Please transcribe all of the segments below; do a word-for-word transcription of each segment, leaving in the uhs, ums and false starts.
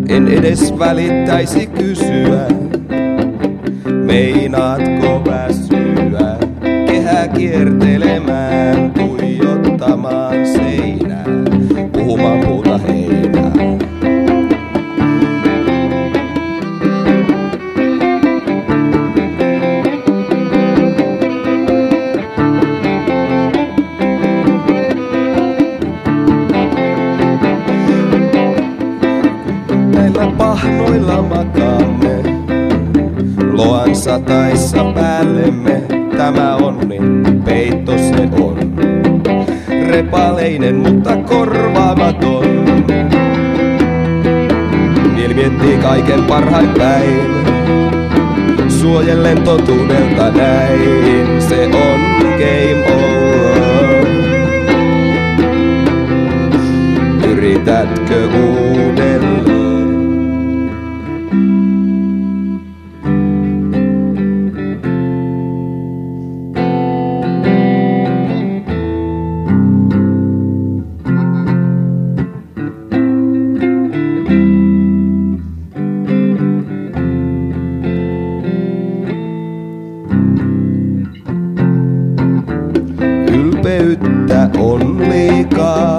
En edes välittäisi kysyä, meinaatko väsyä kehää kiertelemään, tuijottamaan seinää, puhumaan muuta heinää. Näillä pahnoilla makaamme, loan sataissa päällemme. Tämä onni, peitto se on. Repaleinen, mutta korvaamaton. Mieli miettii kaiken parhain päin, suojellen totuudelta näin. Se on game over. Yritätkö uudelleen? Ylpeyttä on liikaa,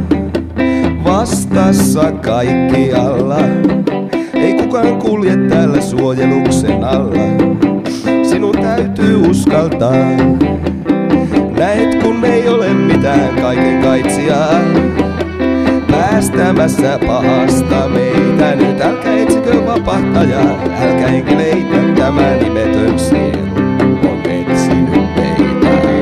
vastassa kaikkialla. Ei kukaan kulje täällä suojeluksen alla. Sinun täytyy uskaltaa. Näet kun ei ole mitään kaiken kaitsijaa päästämässä pahasta meitä. Nyt älkää etsikö vapahtajaa, älkää enkeleitä, tämä nimetön sielu on etsinyt meitä.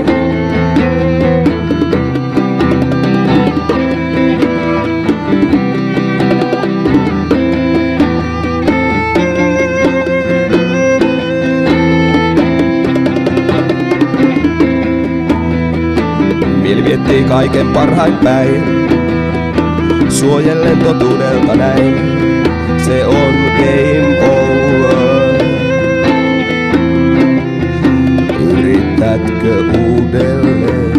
Mieli miettii kaiken parhain päin, suojellen totuudelta näin. Se on game over. Yritätkö uudelleen?